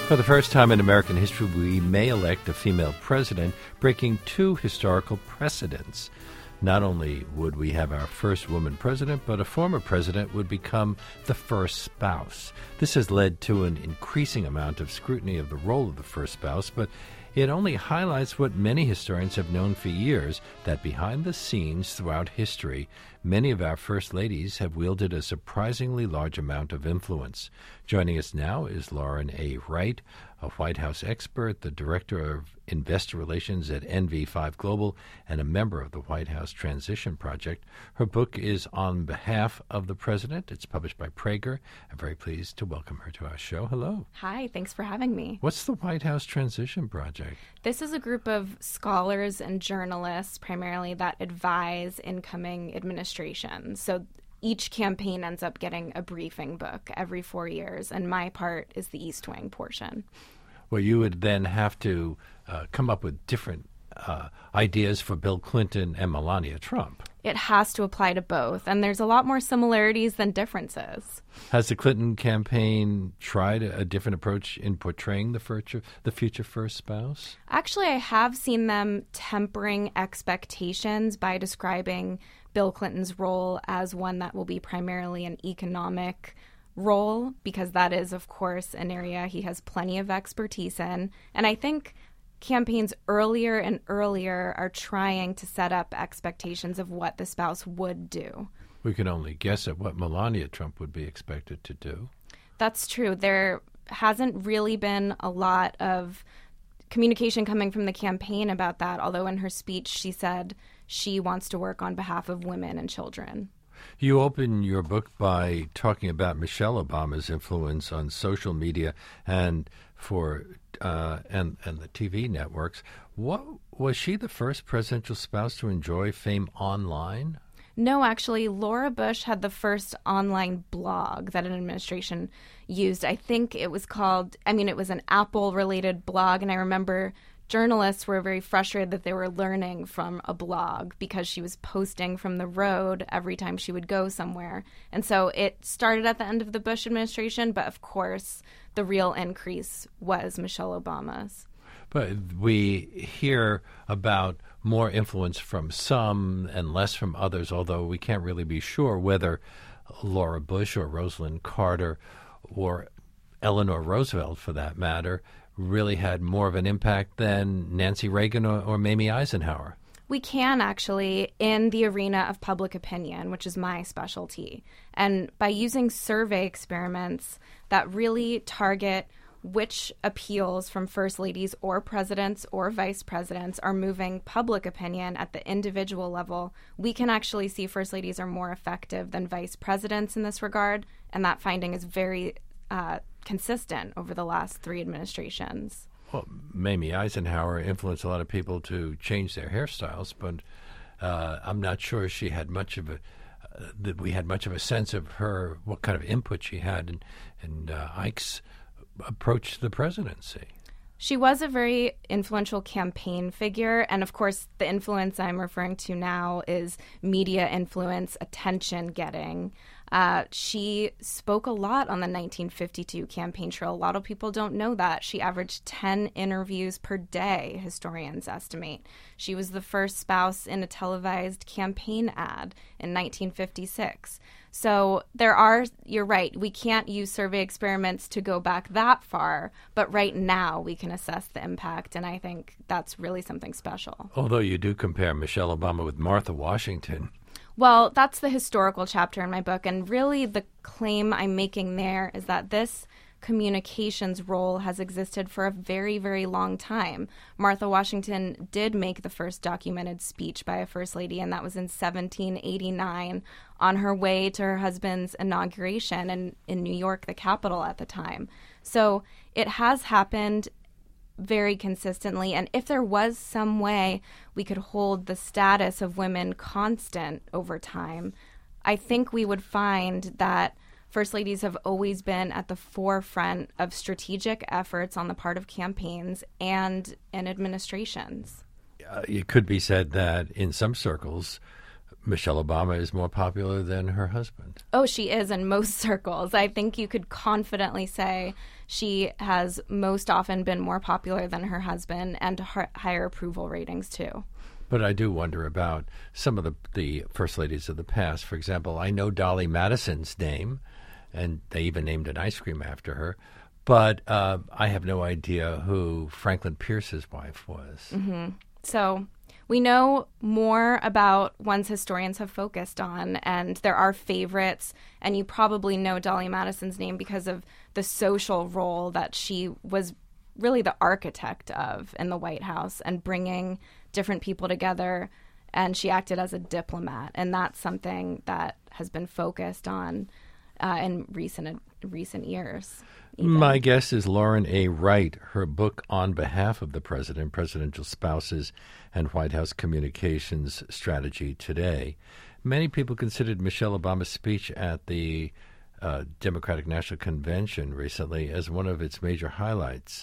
For the first time in American history, we may elect a female president, breaking two historical precedents. Not only would we have our first woman president, but a former president would become the first spouse. This has led to an increasing amount of scrutiny of the role of the first spouse, but it only highlights what many historians have known for years, that behind the scenes throughout history, many of our first ladies have wielded a surprisingly large amount of influence. Joining us now is Lauren A. Wright, a White House expert, the Director of Investor Relations at NV5 Global, and a member of the White House Transition Project. Her book is On Behalf of the President. It's published by Prager. I'm very pleased to welcome her to our show. Hello. Hi, thanks for having me. What's the White House Transition Project? This is a group of scholars and journalists, primarily, that advise incoming administrations. So each campaign ends up getting a briefing book every 4 years, and my part is the East Wing portion. Well, you would then have to come up with different ideas for Bill Clinton and Melania Trump. It has to apply to both, and there's a lot more similarities than differences. Has the Clinton campaign tried a different approach in portraying the future first spouse? Actually, I have seen them tempering expectations by describing Bill Clinton's role as one that will be primarily an economic role, because that is, of course, an area he has plenty of expertise in. And I think campaigns earlier and earlier are trying to set up expectations of what the spouse would do. We can only guess at what Melania Trump would be expected to do. That's true. There hasn't really been a lot of communication coming from the campaign about that, although in her speech she said she wants to work on behalf of women and children. You open your book by talking about Michelle Obama's influence on social media and the TV networks. What was she the first presidential spouse to enjoy fame online? No, actually, Laura Bush had the first online blog that an administration used. I think it was it was an Apple-related blog, and I remember journalists were very frustrated that they were learning from a blog because she was posting from the road every time she would go somewhere. And so it started at the end of the Bush administration, but of course the real increase was Michelle Obama's. But we hear about more influence from some and less from others, although we can't really be sure whether Laura Bush or Rosalind Carter or Eleanor Roosevelt, for that matter, really had more of an impact than Nancy Reagan or Mamie Eisenhower. We can actually, in the arena of public opinion, which is my specialty. And by using survey experiments that really target which appeals from first ladies or presidents or vice presidents are moving public opinion at the individual level, we can actually see first ladies are more effective than vice presidents in this regard. And that finding is very consistent over the last 3 administrations. Well, Mamie Eisenhower influenced a lot of people to change their hairstyles, but I'm not sure she had that we had much of a sense of her, what kind of input she had in Ike's approach to the presidency. She was a very influential campaign figure, and of course the influence I'm referring to now is media influence, attention getting. She spoke a lot on the 1952 campaign trail. A lot of people don't know that. She averaged 10 interviews per day, historians estimate. She was the first spouse in a televised campaign ad in 1956. So you're right, we can't use survey experiments to go back that far, but right now we can assess the impact, and I think that's really something special. Although you do compare Michelle Obama with Martha Washington. Well, that's the historical chapter in my book, and really the claim I'm making there is that this communications role has existed for a very, very long time. Martha Washington did make the first documented speech by a first lady, and that was in 1789 on her way to her husband's inauguration in New York, the capital at the time. So it has happened very consistently, and if there was some way we could hold the status of women constant over time, I think we would find that first ladies have always been at the forefront of strategic efforts on the part of campaigns and in administrations. It could be said that in some circles, Michelle Obama is more popular than her husband. Oh, she is in most circles. I think you could confidently say she has most often been more popular than her husband and higher approval ratings, too. But I do wonder about some of the first ladies of the past. For example, I know Dolly Madison's name, and they even named an ice cream after her. But I have no idea who Franklin Pierce's wife was. Mm-hmm. So we know more about ones historians have focused on, and there are favorites, and you probably know Dolly Madison's name because of the social role that she was really the architect of in the White House and bringing different people together, and she acted as a diplomat, and that's something that has been focused on in recent years. Even. My guest is Lauren A. Wright. Her book, On Behalf of the President, Presidential Spouses and White House Communications Strategy Today. Many people considered Michelle Obama's speech at the Democratic National Convention recently as one of its major highlights.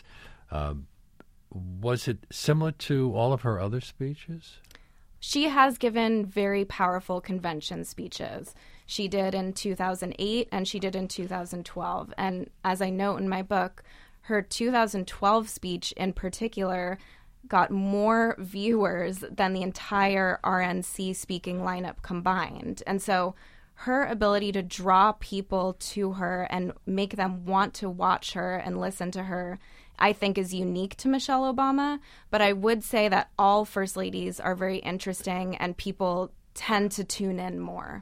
Was it similar to all of her other speeches? She has given very powerful convention speeches. She did in 2008 and she did in 2012. And as I note in my book, her 2012 speech in particular got more viewers than the entire RNC speaking lineup combined. And so her ability to draw people to her and make them want to watch her and listen to her, I think, is unique to Michelle Obama. But I would say that all first ladies are very interesting and people tend to tune in more.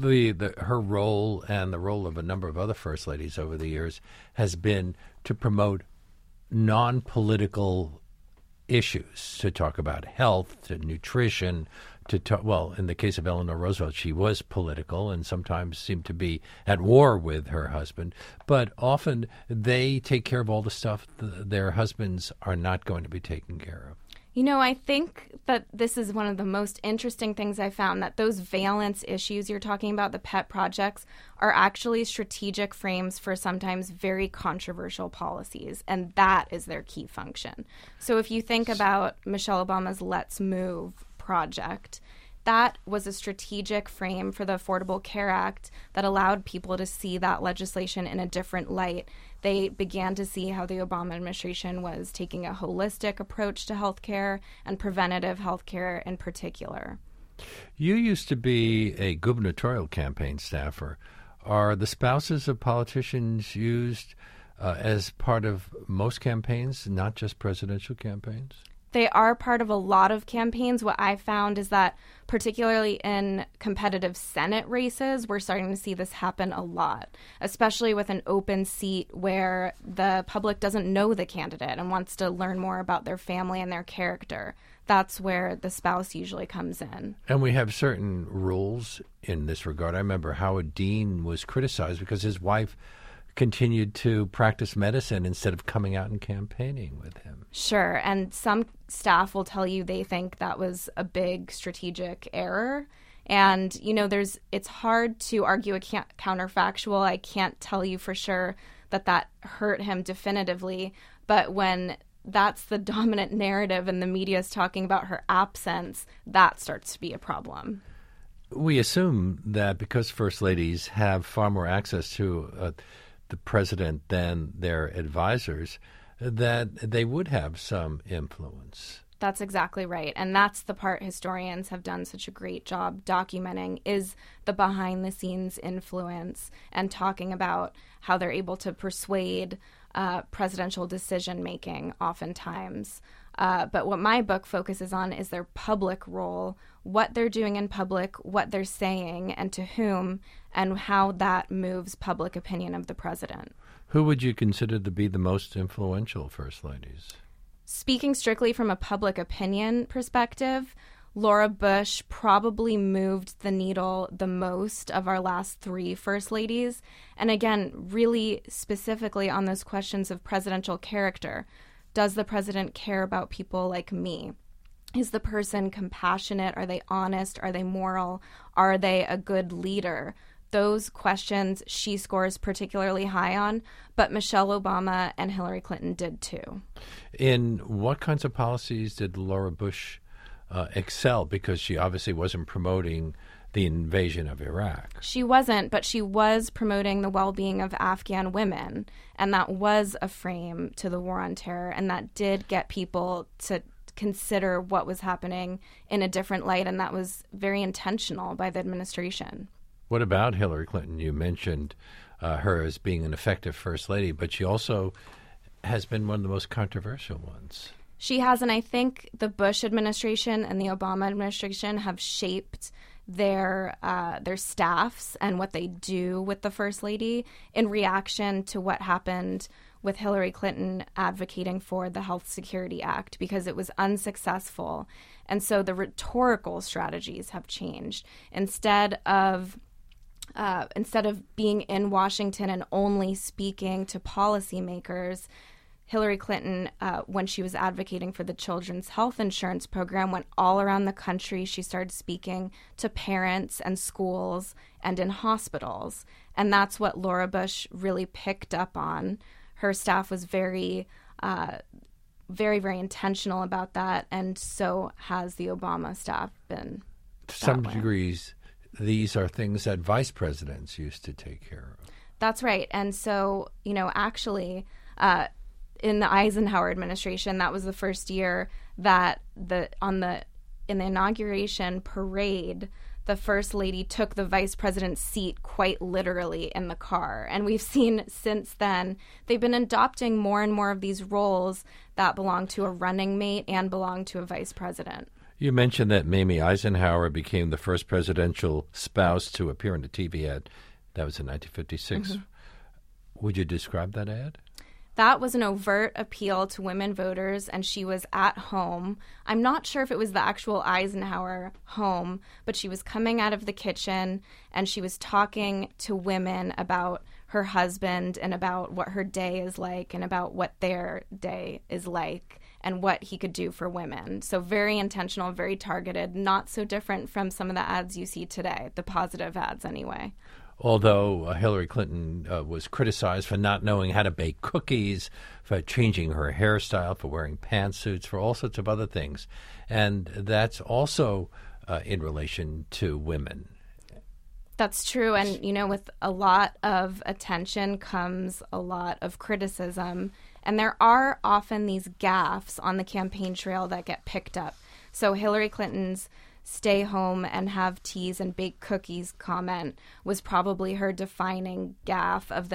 Her role and the role of a number of other first ladies over the years has been to promote non-political issues, to talk about health, to nutrition, to talk, well, in the case of Eleanor Roosevelt, she was political and sometimes seemed to be at war with her husband. But often they take care of all the stuff their husbands are not going to be taking care of. You know, I think that this is one of the most interesting things I found, that those valence issues you're talking about, the pet projects, are actually strategic frames for sometimes very controversial policies, and that is their key function. So if you think about Michelle Obama's Let's Move project, that was a strategic frame for the Affordable Care Act that allowed people to see that legislation in a different light. They began to see how the Obama administration was taking a holistic approach to health care and preventative health care in particular. You used to be a gubernatorial campaign staffer. Are the spouses of politicians used as part of most campaigns, not just presidential campaigns? They are part of a lot of campaigns. What I found is that particularly in competitive Senate races, we're starting to see this happen a lot, especially with an open seat where the public doesn't know the candidate and wants to learn more about their family and their character. That's where the spouse usually comes in. And we have certain rules in this regard. I remember Howard Dean was criticized because his wife continued to practice medicine instead of coming out and campaigning with him. Sure, and some staff will tell you they think that was a big strategic error. And, you know, it's hard to argue a counterfactual. I can't tell you for sure that hurt him definitively. But when that's the dominant narrative and the media is talking about her absence, that starts to be a problem. We assume that because first ladies have far more access to the president than their advisors, that they would have some influence. That's exactly right. And that's the part historians have done such a great job documenting, is the behind-the-scenes influence and talking about how they're able to persuade presidential decision-making oftentimes. But what my book focuses on is their public role, what they're doing in public, what they're saying, and to whom, and how that moves public opinion of the president. Who would you consider to be the most influential first ladies? Speaking strictly from a public opinion perspective, Laura Bush probably moved the needle the most of our last three first ladies. And again, really specifically on those questions of presidential character. Does the president care about people like me? Is the person compassionate? Are they honest? Are they moral? Are they a good leader? Those questions she scores particularly high on, but Michelle Obama and Hillary Clinton did too. In what kinds of policies did Laura Bush excel? Because she obviously wasn't promoting the invasion of Iraq. She wasn't, but she was promoting the well-being of Afghan women, and that was a frame to the war on terror, and that did get people to consider what was happening in a different light, and that was very intentional by the administration. What about Hillary Clinton? You mentioned her as being an effective first lady, but she also has been one of the most controversial ones. She has, and I think the Bush administration and the Obama administration have shaped their staffs and what they do with the First Lady in reaction to what happened with Hillary Clinton advocating for the Health Security Act, because it was unsuccessful. And so the rhetorical strategies have changed. Instead of being in Washington and only speaking to policymakers, Hillary Clinton, when she was advocating for the Children's Health Insurance Program, went all around the country. She started speaking to parents and schools and in hospitals. And that's what Laura Bush really picked up on. Her staff was very, very intentional about that, and so has the Obama staff been. To some degrees, these are things that vice presidents used to take care of. That's right. And so, actually, in the Eisenhower administration, that was the first year that in the inauguration parade, the First Lady took the Vice President's seat quite literally in the car. And we've seen since then, they've been adopting more and more of these roles that belong to a running mate and belong to a Vice President. You mentioned that Mamie Eisenhower became the first presidential spouse to appear in a TV ad. That was in 1956. Mm-hmm. Would you describe that ad? That was an overt appeal to women voters, and she was at home. I'm not sure if it was the actual Eisenhower home, but she was coming out of the kitchen, and she was talking to women about her husband and about what her day is like and about what their day is like and what he could do for women. So very intentional, very targeted, not so different from some of the ads you see today, the positive ads anyway. Although Hillary Clinton was criticized for not knowing how to bake cookies, for changing her hairstyle, for wearing pantsuits, for all sorts of other things. And that's also in relation to women. That's true. And, with a lot of attention comes a lot of criticism. And there are often these gaffes on the campaign trail that get picked up. So Hillary Clinton's stay home and have teas and bake cookies comment was probably her defining gaffe of the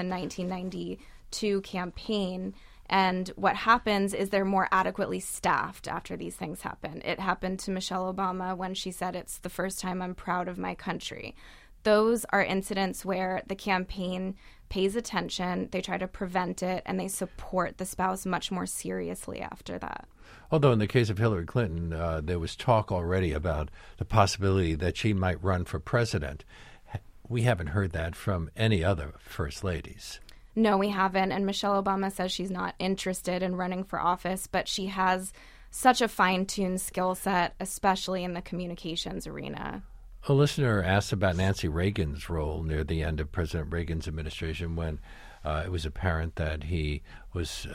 1992 campaign. And what happens is they're more adequately staffed after these things happen. It happened to Michelle Obama when she said, "It's the first time I'm proud of my country." Those are incidents where the campaign pays attention, they try to prevent it, and they support the spouse much more seriously after that. Although in the case of Hillary Clinton, there was talk already about the possibility that she might run for president. We haven't heard that from any other first ladies. No, we haven't. And Michelle Obama says she's not interested in running for office, but she has such a fine-tuned skill set, especially in the communications arena. A listener asked about Nancy Reagan's role near the end of President Reagan's administration when it was apparent that he was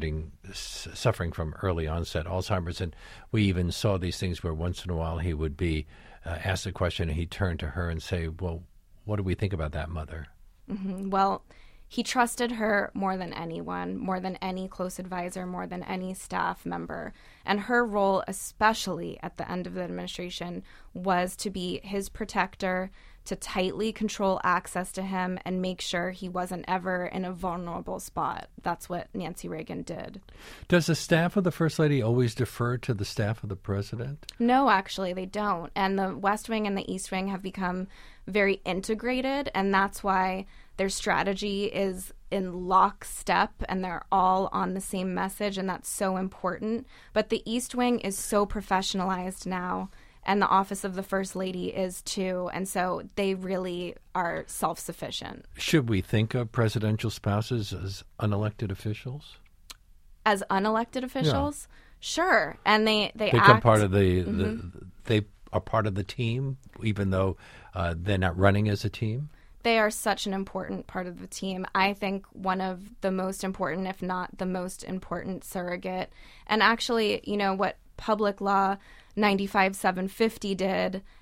suffering from early onset Alzheimer's. And we even saw these things where once in a while he would be asked a question and he'd turn to her and say, "Well, what do we think about that, Mother?" Mm-hmm. Well, he trusted her more than anyone, more than any close advisor, more than any staff member. And her role, especially at the end of the administration, was to be his protector, to tightly control access to him and make sure he wasn't ever in a vulnerable spot. That's what Nancy Reagan did. Does the staff of the First Lady always defer to the staff of the President? No, actually, they don't. And the West Wing and the East Wing have become very integrated, and that's why their strategy is in lockstep and they're all on the same message, and that's so important. But the East Wing is so professionalized now, and the office of the First Lady is too, and so they really are self-sufficient. Should we think of presidential spouses as unelected officials? As unelected officials? Yeah. Sure. And they become part of they are part of the team, even though they're not running as a team? They are such an important part of the team. I think one of the most important, if not the most important surrogate. And actually, what Public Law 95-750 did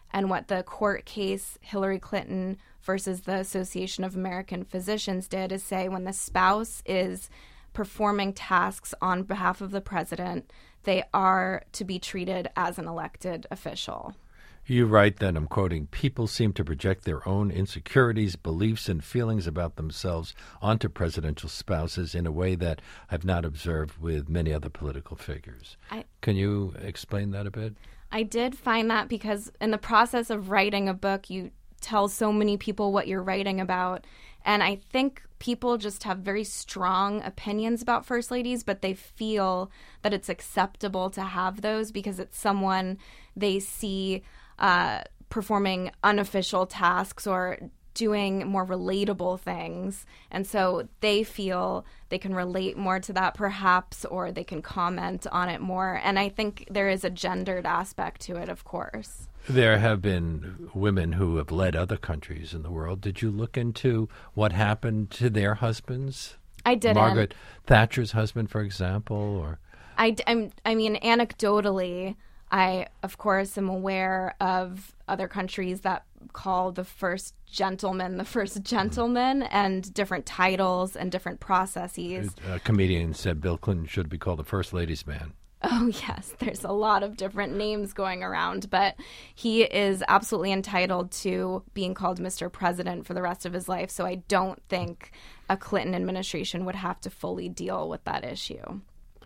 And what the court case Hillary Clinton versus the Association of American Physicians did is say when the spouse is performing tasks on behalf of the president, they are to be treated as an elected official. You write that, I'm quoting, people seem to project their own insecurities, beliefs, and feelings about themselves onto presidential spouses in a way that I've not observed with many other political figures. Can you explain that a bit? I did find that because in the process of writing a book, you tell so many people what you're writing about. And I think people just have very strong opinions about first ladies, but they feel that it's acceptable to have those because it's someone they see performing unofficial tasks or doing more relatable things. And so they feel they can relate more to that perhaps, or they can comment on it more. And I think there is a gendered aspect to it, of course. There have been women who have led other countries in the world. Did you look into what happened to their husbands? I didn't. Margaret Thatcher's husband, for example, or I mean, anecdotally, I, of course, am aware of other countries that call the first gentleman, and different titles and different processes. A comedian said Bill Clinton should be called the first ladies' man. Oh, yes. There's a lot of different names going around, but he is absolutely entitled to being called Mr. President for the rest of his life, so I don't think a Clinton administration would have to fully deal with that issue.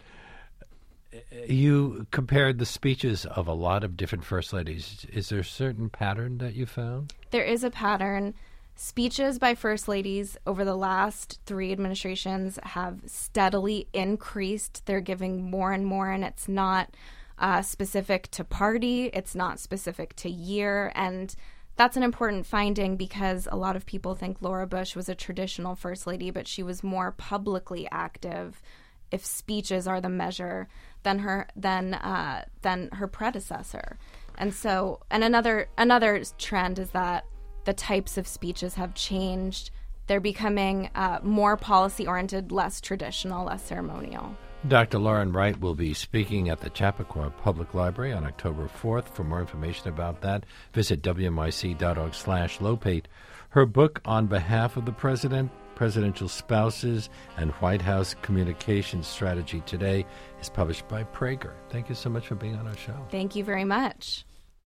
You compared the speeches of a lot of different first ladies. Is there a certain pattern that you found? There is a pattern. Speeches by first ladies over the last 3 administrations have steadily increased. They're giving more and more, and it's not specific to party. It's not specific to year. And that's an important finding because a lot of people think Laura Bush was a traditional first lady, but she was more publicly active, if speeches are the measure, than her predecessor. And so, and another trend is that the types of speeches have changed. They're becoming more policy-oriented, less traditional, less ceremonial. Dr. Lauren Wright will be speaking at the Chappaqua Public Library on October 4th. For more information about that, visit wnyc.org/Lopate. Her book, On Behalf of the President, Presidential Spouses and White House Communications Strategy Today, is published by Prager. Thank you so much for being on our show. Thank you very much.